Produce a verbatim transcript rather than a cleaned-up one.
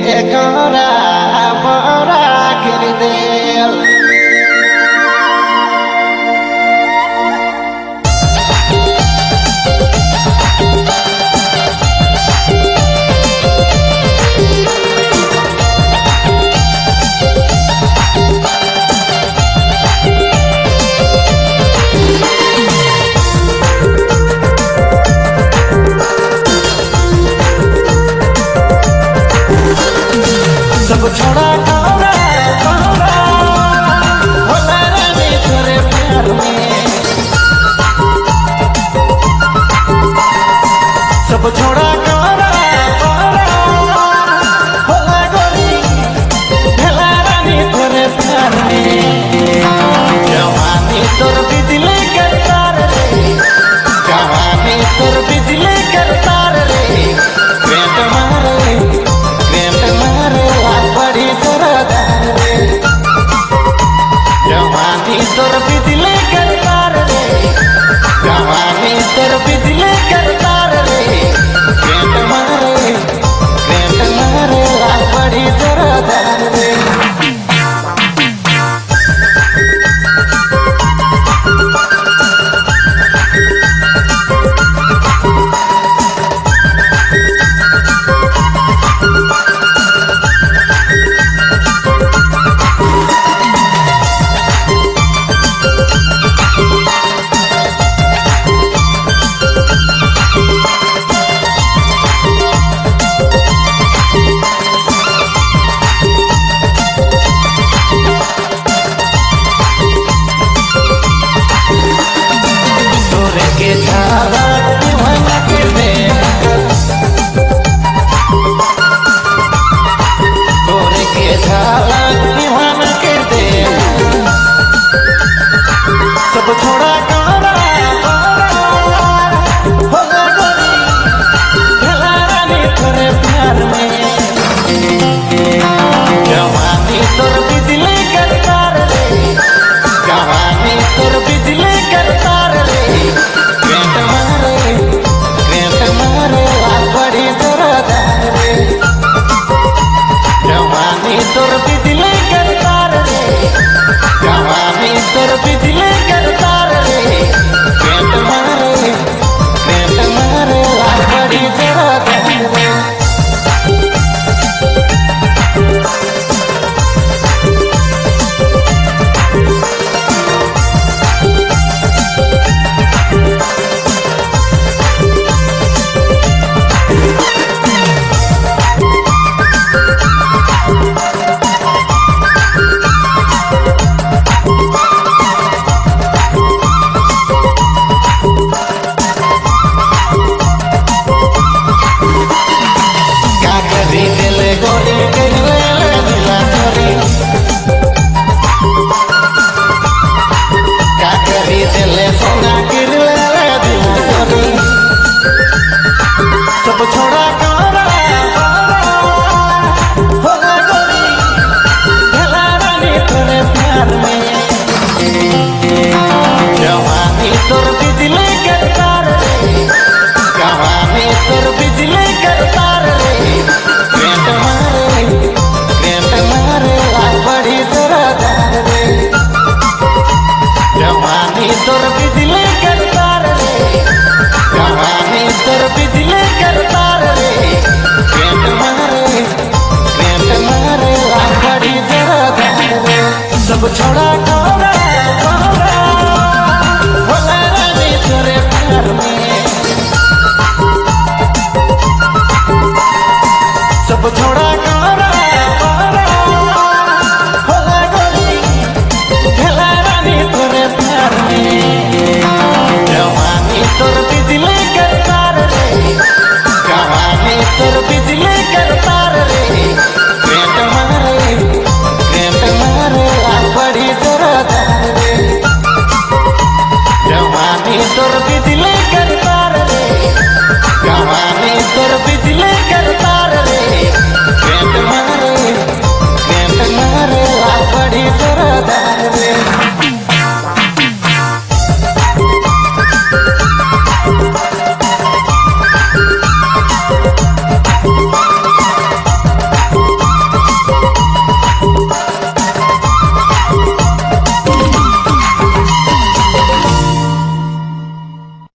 गोरा बड़ा कर दे सब छोड़ा कौड़ा कौड़ा होला रानी तेरे प्यार में सब छोड़ा कौड़ा कौड़ा होला गोरी भेला रानी तेरे प्यार में जवानी तोर बिजली के तार रे जवानी तोर बिजली के तार रे पेट मारे पेट मारे बड़ी दरदार रे जवानी तोर बिजली के तार रे जवानी तोर बिजली के तार रे पेट मारे पेट मारे बड़ी दरदार रे के झाला दीवाना के दे तोरे के झाला दीवाना के दे सब छोड़ा कौड़ा होला गोरी भेला रानी तेरे प्यार में जवानी तोर बिजली के तार रे जवानी तोर बिजली के तार रे पेट मारे पेट मारे बड़ी दरदार रे जवानी तोर बिजली के तार रे जवानी तोर बिजली के तार रे पेट मारे पेट मारे बड़ी दरदार रे सब छोड़ा कौड़ा होला गोरी भेला रानी तेरे प्यार में जवानी तोर बिजली के तार रे जवानी तोर बिजली के तार रे पेट मारे पेट मारे बड़ी दरदार रे जवानी तोर बिजली के तार रे जवानी तोर बिजली के तार रे पेट मारे पेट मारे बड़ी दरदार रे सब छोड़ा कौड़ा कौड़ा होला रानी तेरे प्यार में सब छोड़ा कौड़ा कौड़ा होला गोरी भेला रानी तेरे प्यार में जवानी तोर बिजली के तार रे जवानी तोर बिजली के तार रे पेट मारे पेट मारे बड़ी दरदार रे जवानी तोर बिजली